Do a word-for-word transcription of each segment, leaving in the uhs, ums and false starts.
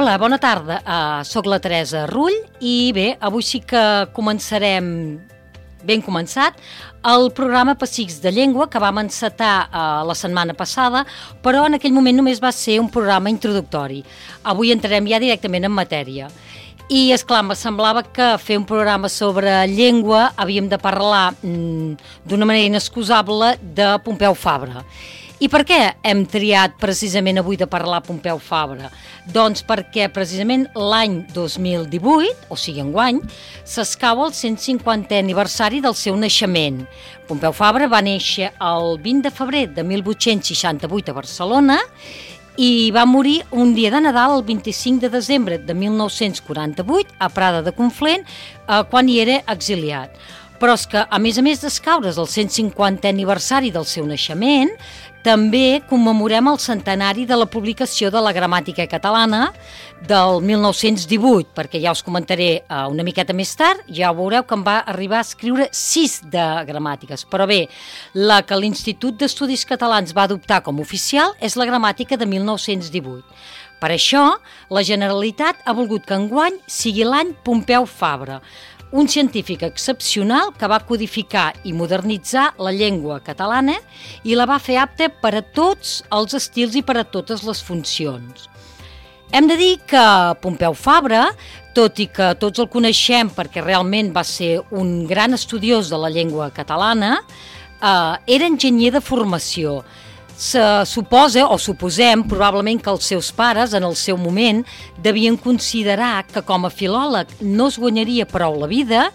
Hola, bona tarda. Uh, soc la Teresa Rull i bé, avui sí que començarem, ben començat, el programa Pessics de Llengua que vam encetar uh, la setmana passada, però en aquell moment només va ser un programa introductori. Avui entrarem ja directament en matèria. I, esclar, me semblava que fer un programa sobre llengua havíem de parlar mm, d'una manera inexcusable de Pompeu Fabra. I per què hem triat precisament avui de parlar Pompeu Fabra? Doncs perquè precisament l'any dos mil divuit, o sigui enguany, s'escau el cent cinquantè aniversari del seu naixement. Pompeu Fabra va néixer el vint de febrer de mil vuit-cents seixanta-vuit a Barcelona i va morir un dia de Nadal el vint-i-cinc de desembre de mil nou-cents quaranta-vuit a Prada de Conflent, eh, quan hi era exiliat. Però és que, a més a més d'escaure's el cent cinquantè aniversari del seu naixement, també commemorem el centenari de la publicació de la gramàtica catalana del mil nou-cents divuit, perquè ja us comentaré uh, una miqueta més tard, ja veureu que em va arribar a escriure sis de gramàtiques. Però bé, la que l'Institut d'Estudis Catalans va adoptar com oficial és la gramàtica de mil nou-cents divuit. Per això, la Generalitat ha volgut que enguany sigui l'any Pompeu Fabra, un científic excepcional que va codificar i modernitzar la llengua catalana i la va fer apta per a tots els estils i per a totes les funcions. Hem de dir que Pompeu Fabra, tot i que tots el coneixem perquè realment va ser un gran estudiós de la llengua catalana, eh, era enginyer de formació. Se suposa, o suposem, probablement que els seus pares, en el seu moment, devien considerar que com a filòleg no es guanyaria prou la vida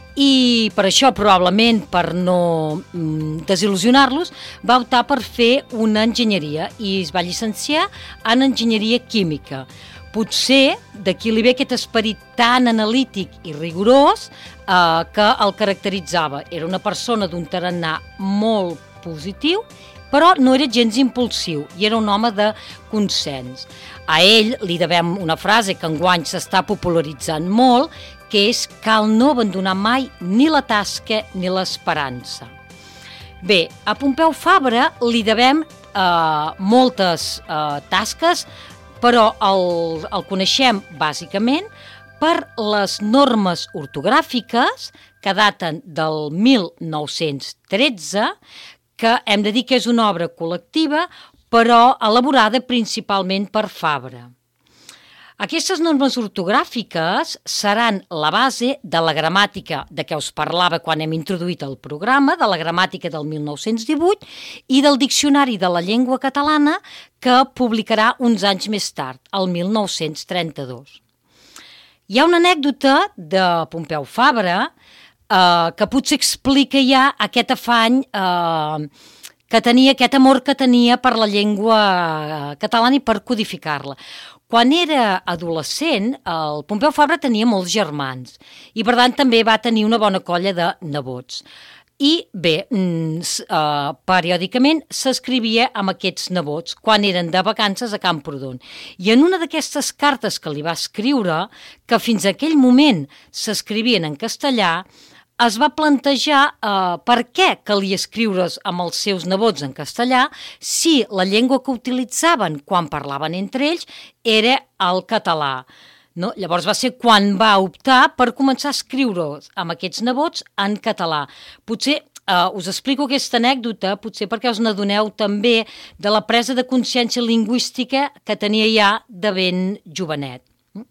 i per això, probablement, per no mm, desil·lusionar-los, va optar per fer una enginyeria i es va llicenciar en enginyeria química. Potser d'aquí li ve aquest esperit tan analític i rigorós eh, que el caracteritzava. Era una persona d'un tarannà molt positiu, però no era gens impulsiu i era un home de consens. A ell li devem una frase que enguany s'està popularitzant molt, que és cal no abandonar mai ni la tasca ni l'esperança. Bé, a Pompeu Fabra li devem eh, moltes eh, tasques, però el, el coneixem bàsicament per les normes ortogràfiques que daten del mil nou-cents tretze, que hem de dir que és una obra col·lectiva, però elaborada principalment per Fabra. Aquestes normes ortogràfiques seran la base de la gramàtica de què us parlava quan hem introduït el programa, de la gramàtica del mil nou-cents divuit i del Diccionari de la Llengua Catalana que publicarà uns anys més tard, el mil nou-cents trenta-dos. Hi ha una anècdota de Pompeu Fabra Uh, que potser explica ja aquest afany uh, que tenia, aquest amor que tenia per la llengua catalana i per codificar-la. Quan era adolescent, el Pompeu Fabra tenia molts germans i per tant també va tenir una bona colla de nebots. I bé, uh, periòdicament s'escrivia amb aquests nebots quan eren de vacances a Camprodon. I en una d'aquestes cartes que li va escriure, que fins a aquell moment s'escrivien en castellà, es va plantejar eh, per què calia escriure's amb els seus nebots en castellà si la llengua que utilitzaven quan parlaven entre ells era el català. No? Llavors va ser quan va optar per començar a escriure amb aquests nebots en català. Potser Uh, us explico aquesta anècdota, potser perquè us n'adoneu també de la presa de consciència lingüística que tenia ja de ben jovenet.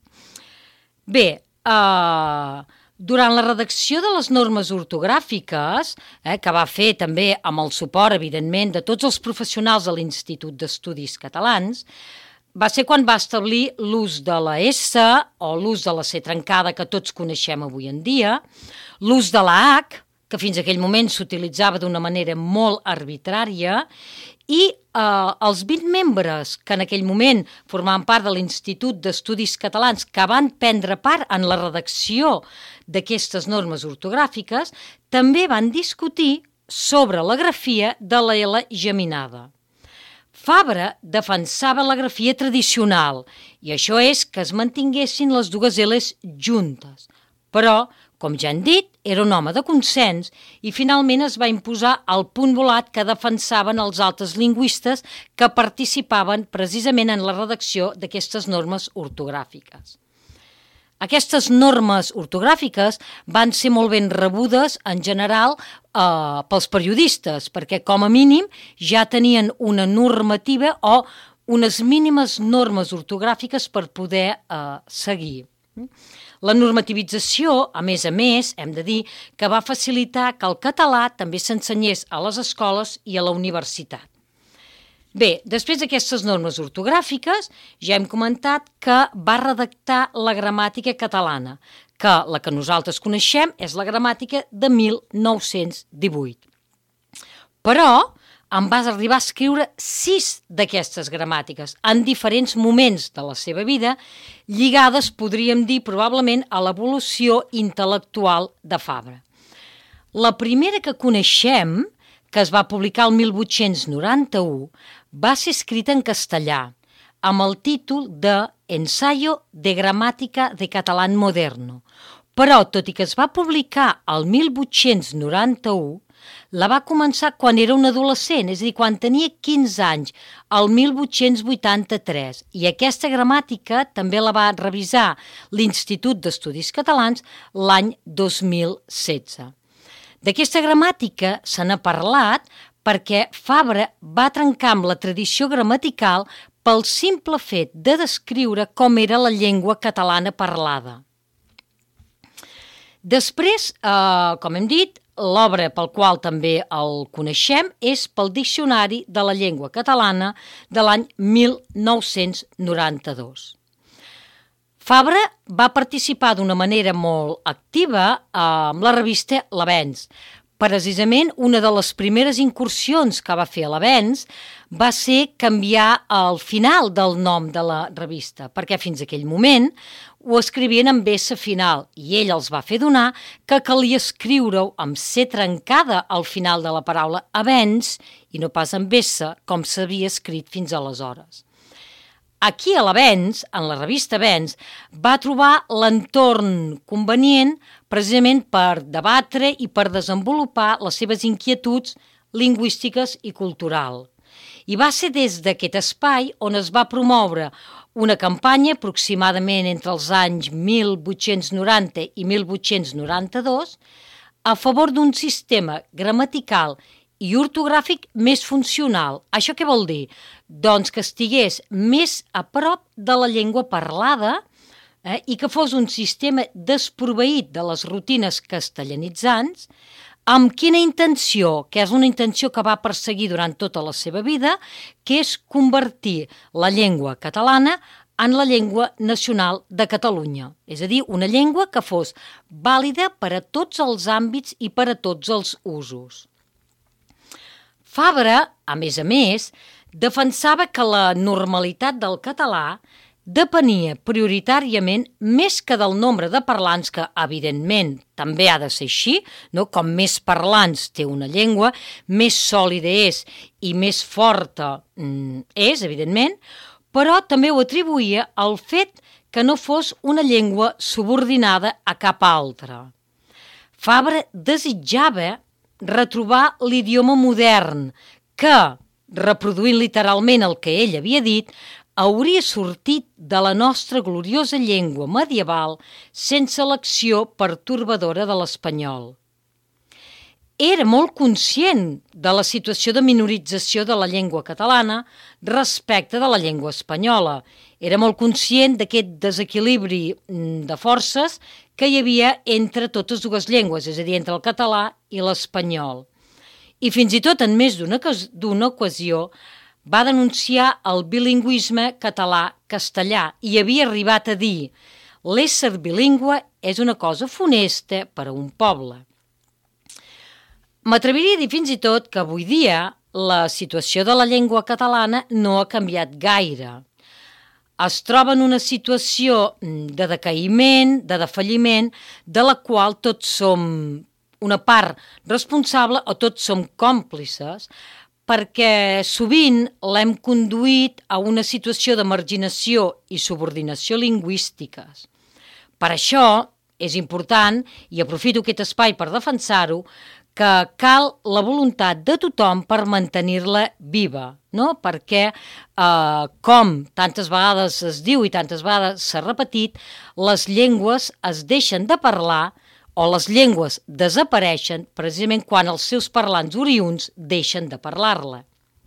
Bé, uh, durant la redacció de les normes ortogràfiques, eh, que va fer també amb el suport, evidentment, de tots els professionals de l'Institut d'Estudis Catalans, va ser quan va establir l'ús de la S o l'ús de la C trencada que tots coneixem avui en dia, l'ús de la H, que fins a aquell moment s'utilitzava d'una manera molt arbitrària, i eh, els vint membres que en aquell moment formaven part de l'Institut d'Estudis Catalans que van prendre part en la redacció d'aquestes normes ortogràfiques també van discutir sobre la grafia de la L geminada. Fabra defensava la grafia tradicional i això és que es mantinguessin les dues L's juntes, però, com ja hem dit, era un home de consens i finalment es va imposar el punt volat que defensaven els altres lingüistes que participaven precisament en la redacció d'aquestes normes ortogràfiques. Aquestes normes ortogràfiques van ser molt ben rebudes en general eh, pels periodistes, perquè com a mínim ja tenien una normativa o unes mínimes normes ortogràfiques per poder eh, seguir. La normativització, a més a més, hem de dir que va facilitar que el català també s'ensenyés a les escoles i a la universitat. Bé, després d'aquestes normes ortogràfiques, ja hem comentat que va redactar la gramàtica catalana, que la que nosaltres coneixem és la gramàtica de mil nou-cents divuit. Però en va arribar a escriure sis d'aquestes gramàtiques en diferents moments de la seva vida, lligades, podríem dir, probablement a l'evolució intel·lectual de Fabra. La primera que coneixem, que es va publicar el mil vuit-cents noranta-u, va ser escrita en castellà, amb el títol de Ensayo de Gramática de Catalán Moderno. Però, tot i que es va publicar el mil vuit-cents noranta-u, la va començar quan era un adolescent, és a dir, quan tenia quinze anys, el mil vuit-cents vuitanta-tres, i aquesta gramàtica també la va revisar l'Institut d'Estudis Catalans l'any dos mil setze. D'aquesta gramàtica se n'ha parlat perquè Fabra va trencar amb la tradició gramatical pel simple fet de descriure com era la llengua catalana parlada. Després, eh, com hem dit, l'obra pel qual també el coneixem és pel Diccionari de la Llengua Catalana de l'any mil nou-cents noranta-dos. Fabra va participar d'una manera molt activa amb la revista L'Avenç. Precisament una de les primeres incursions que va fer a l'Avenç va ser canviar el final del nom de la revista, perquè fins aquell moment ho escrivien amb essa final i ell els va fer donar que calia escriure-ho amb C trencada al final de la paraula Avenç i no pas amb essa com s'havia escrit fins aleshores. Aquí a l'Avenç, en la revista Avenç, va trobar l'entorn convenient precisament per debatre i per desenvolupar les seves inquietuds lingüístiques i culturals. I va ser des d'aquest espai on es va promoure una campanya aproximadament entre els anys mil vuit-cents noranta i mil vuit-cents noranta-dos a favor d'un sistema gramatical i ortogràfic més funcional. Això què vol dir? Doncs que estigués més a prop de la llengua parlada eh, i que fos un sistema desproveït de les rutines castellanitzants, amb quina intenció, que és una intenció que va perseguir durant tota la seva vida, que és convertir la llengua catalana en la llengua nacional de Catalunya. És a dir, una llengua que fos vàlida per a tots els àmbits i per a tots els usos. Fabra, a més a més, defensava que la normalitat del català depenia prioritàriament més que del nombre de parlants, que evidentment també ha de ser així, no? Com més parlants té una llengua, més sòlida és i més forta mm, és, evidentment, però també ho atribuïa al fet que no fos una llengua subordinada a cap altra. Fabra desitjava retrobar l'idioma modern que, reproduint literalment el que ell havia dit, hauria sortit de la nostra gloriosa llengua medieval sense l'acció pertorbadora de l'espanyol. Era molt conscient de la situació de minorització de la llengua catalana respecte de la llengua espanyola. Era molt conscient d'aquest desequilibri de forces que hi havia entre totes dues llengües, és a dir, entre el català i l'espanyol. I fins i tot en més d'una ocasió va denunciar el bilingüisme català-castellà i havia arribat a dir «l'ésser bilingüe és una cosa funesta per a un poble». M'atreviria a dir fins i tot que avui dia la situació de la llengua catalana no ha canviat gaire. Es troba en una situació de decaïment, de defalliment, de la qual tots som una part responsable o tots som còmplices, perquè sovint l'hem conduït a una situació de marginació i subordinació lingüístiques. Per això és important, i aprofito aquest espai per defensar-ho, que cal la voluntat de tothom per mantenir-la viva, no? Perquè, eh, com tantes vegades es diu i tantes vegades s'ha repetit, les llengües es deixen de parlar o les llengües desapareixen precisament quan els seus parlants oriünds deixen de parlar-la.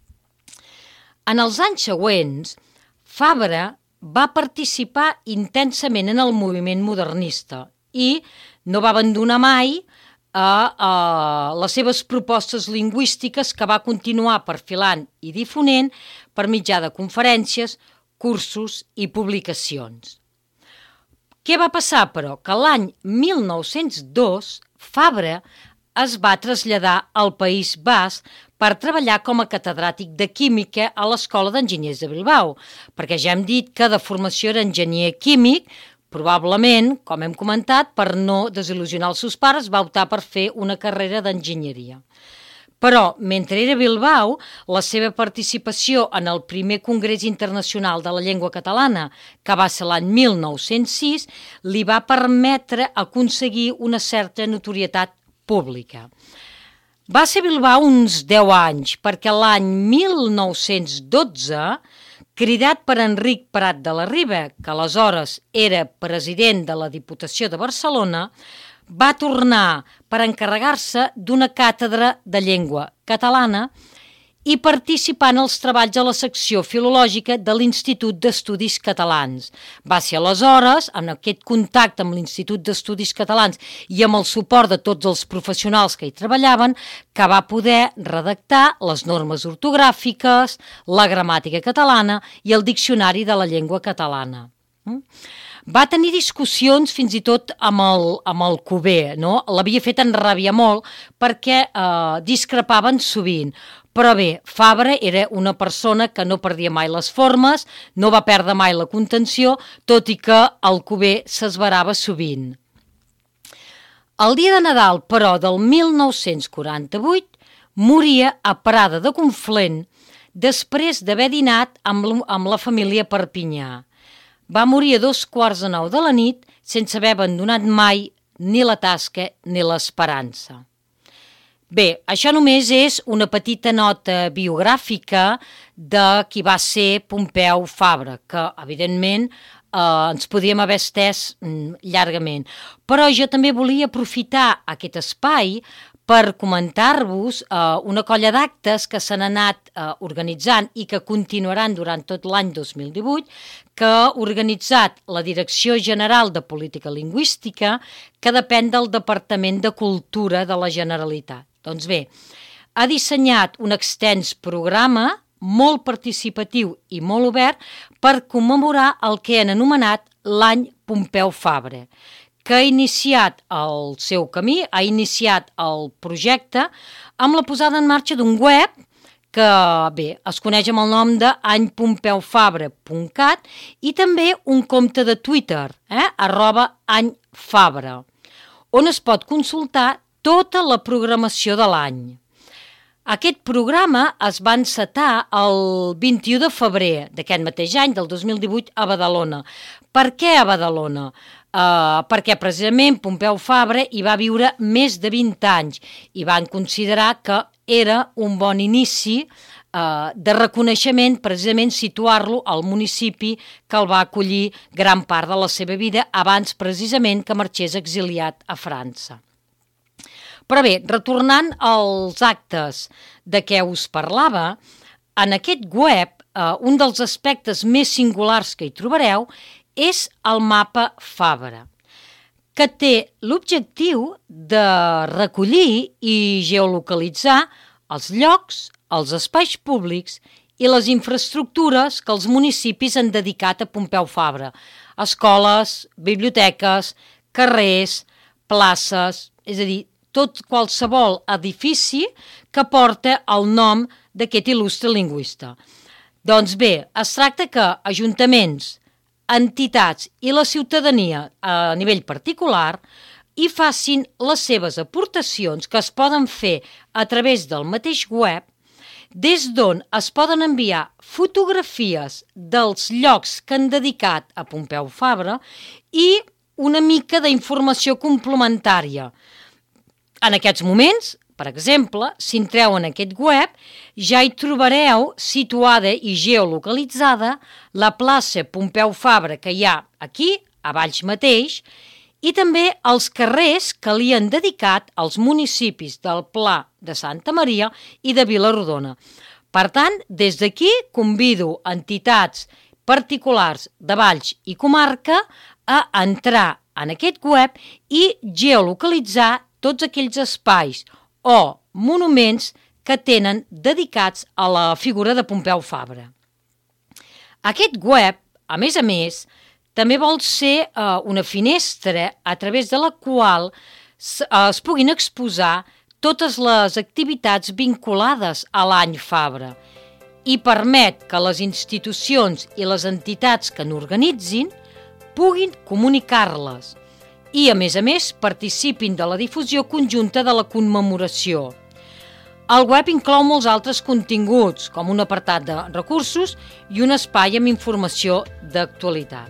En els anys següents, Fabra va participar intensament en el moviment modernista i no va abandonar mai a, a les seves propostes lingüístiques que va continuar perfilant i difonent per mitjà de conferències, cursos i publicacions. Què va passar, però? Que l'any mil nou-cents dos Fabra es va traslladar al País Basc per treballar com a catedràtic de química a l'Escola d'Enginyers de Bilbao, perquè ja hem dit que de formació era enginyer químic, probablement, com hem comentat, per no desil·lusionar els seus pares, va optar per fer una carrera d'enginyeria. Però, mentre era a Bilbao, la seva participació en el primer Congrés Internacional de la Llengua Catalana, que va ser l'any mil nou-cents sis, li va permetre aconseguir una certa notorietat pública. Va ser a Bilbao uns deu anys, perquè l'any mil nou-cents dotze, cridat per Enric Prat de la Riba, que aleshores era president de la Diputació de Barcelona, va tornar per encarregar-se d'una càtedra de llengua catalana i participar en els treballs a la secció filològica de l'Institut d'Estudis Catalans. Va ser aleshores, amb aquest contacte amb l'Institut d'Estudis Catalans i amb el suport de tots els professionals que hi treballaven, que va poder redactar les normes ortogràfiques, la gramàtica catalana i el diccionari de la llengua catalana. Va tenir discussions fins i tot amb el, amb el Cuber, no? L'havia fet enràbia molt perquè eh, discrepaven sovint. Però bé, Fabra era una persona que no perdia mai les formes, no va perdre mai la contenció, tot i que el Cuber s'esverava sovint. El dia de Nadal, però, del mil nou-cents quaranta-vuit, moria a Prada de Conflent després d'haver dinat amb, amb la família Perpinyà. Va morir a dos quarts de nou de la nit sense haver abandonat mai ni la tasca ni l'esperança. Bé, això només és una petita nota biogràfica de qui va ser Pompeu Fabra, que evidentment eh, ens podíem haver estès mm, llargament. Però jo també volia aprofitar aquest espai per comentar-vos eh, una colla d'actes que s'han anat eh, organitzant i que continuaran durant tot l'any dos mil divuit, que ha organitzat la Direcció General de Política Lingüística, que depèn del Departament de Cultura de la Generalitat. Doncs bé, ha dissenyat un extens programa molt participatiu i molt obert per commemorar el que han anomenat l'any Pompeu Fabra, que ha iniciat el seu camí, ha iniciat el projecte amb la posada en marxa d'un web que, bé, es coneix amb el nom de any pompeu fabra punt cat i també un compte de Twitter, eh, arroba anyfabra, on es pot consultar tota la programació de l'any. Aquest programa es va encetar el vint-i-u de febrer d'aquest mateix any, del dos mil divuit, a Badalona. Per què a Badalona? Uh, perquè precisament Pompeu Fabra hi va viure més de vint anys i van considerar que era un bon inici uh, de reconeixement, precisament situar-lo al municipi que el va acollir gran part de la seva vida abans precisament que marxés exiliat a França. Però bé, retornant als actes de què us parlava, en aquest web eh, un dels aspectes més singulars que hi trobareu és el mapa Fabra, que té l'objectiu de recollir i geolocalitzar els llocs, els espais públics i les infraestructures que els municipis han dedicat a Pompeu Fabra, escoles, biblioteques, carrers, places, és a dir, tot qualsevol edifici que porta el nom d'aquest il·lustre lingüista. Doncs bé, es tracta que ajuntaments, entitats i la ciutadania a nivell particular hi facin les seves aportacions que es poden fer a través del mateix web, des d'on es poden enviar fotografies dels llocs que han dedicat a Pompeu Fabra i una mica d'informació complementària. En aquests moments, per exemple, si entreu en aquest web, ja hi trobareu situada i geolocalitzada la plaça Pompeu Fabra que hi ha aquí, a Valls mateix, i també els carrers que li han dedicat als municipis del Pla de Santa Maria i de Vila-rodona. Per tant, des d'aquí convido entitats particulars de Valls i comarca a entrar en aquest web i geolocalitzar tots aquells espais o monuments que tenen dedicats a la figura de Pompeu Fabra. Aquest web, a més a més, també vol ser eh, una finestra a través de la qual es, eh, es puguin exposar totes les activitats vinculades a l'any Fabra i permet que les institucions i les entitats que n'organitzin puguin comunicar-les i, a més a més, participin de la difusió conjunta de la commemoració. El web inclou molts altres continguts, com un apartat de recursos i un espai amb informació d'actualitat.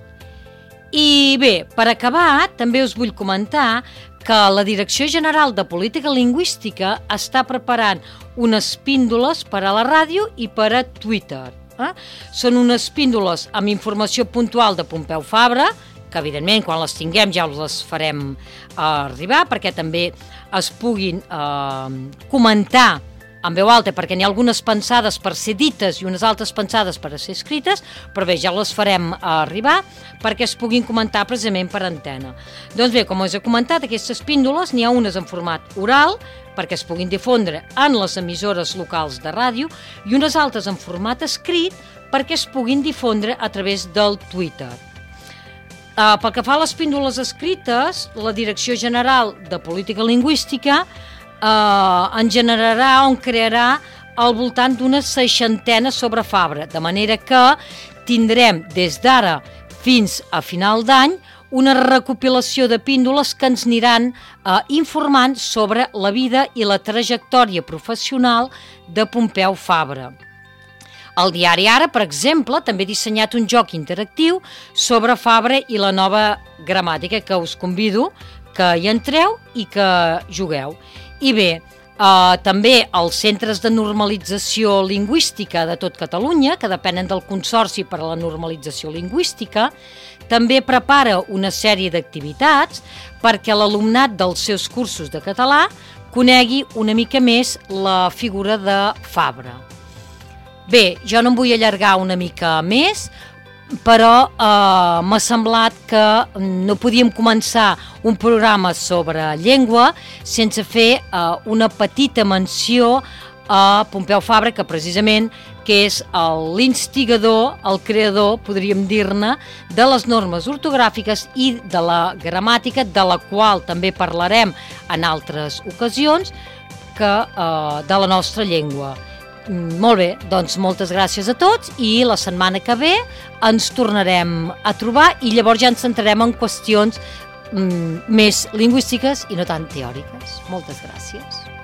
I bé, per acabar, també us vull comentar que la Direcció General de Política Lingüística està preparant unes píndoles per a la ràdio i per a Twitter. Eh? Són unes píndoles amb informació puntual de Pompeu Fabra, que evidentment quan les tinguem ja us les farem eh, arribar perquè també es puguin eh, comentar en veu alta, perquè n'hi ha algunes pensades per ser dites i unes altres pensades per a ser escrites, però bé, ja les farem arribar perquè es puguin comentar precisament per antena. Doncs bé, com us he comentat, aquestes píndoles n'hi ha unes en format oral, perquè es puguin difondre en les emissores locals de ràdio, i unes altres en format escrit perquè es puguin difondre a través del Twitter. Uh, pel que fa a les píndoles escrites, la Direcció General de Política Lingüística Uh, en generarà o en crearà al voltant d'una seixantena sobre Fabra, de manera que tindrem des d'ara fins a final d'any una recopilació de píndoles que ens aniran uh, informant sobre la vida i la trajectòria professional de Pompeu Fabra. El diari Ara, per exemple, també ha dissenyat un joc interactiu sobre Fabra i la nova gramàtica, que us convido que hi entreu i que jugueu. I bé, eh, també els centres de normalització lingüística de tot Catalunya, que depenen del Consorci per a la Normalització Lingüística, també prepara una sèrie d'activitats perquè l'alumnat dels seus cursos de català conegui una mica més la figura de Fabra. Bé, jo no em vull allargar una mica més, però eh, m'ha semblat que no podíem començar un programa sobre llengua sense fer eh, una petita menció a Pompeu Fabra, que precisament que és l'instigador, el creador, podríem dir-ne, de les normes ortogràfiques i de la gramàtica, de la qual també parlarem en altres ocasions, que eh, de la nostra llengua. Molt bé, doncs moltes gràcies a tots i la setmana que ve ens tornarem a trobar i llavors ja ens centrarem en qüestions mm, més lingüístiques i no tan teòriques. Moltes gràcies.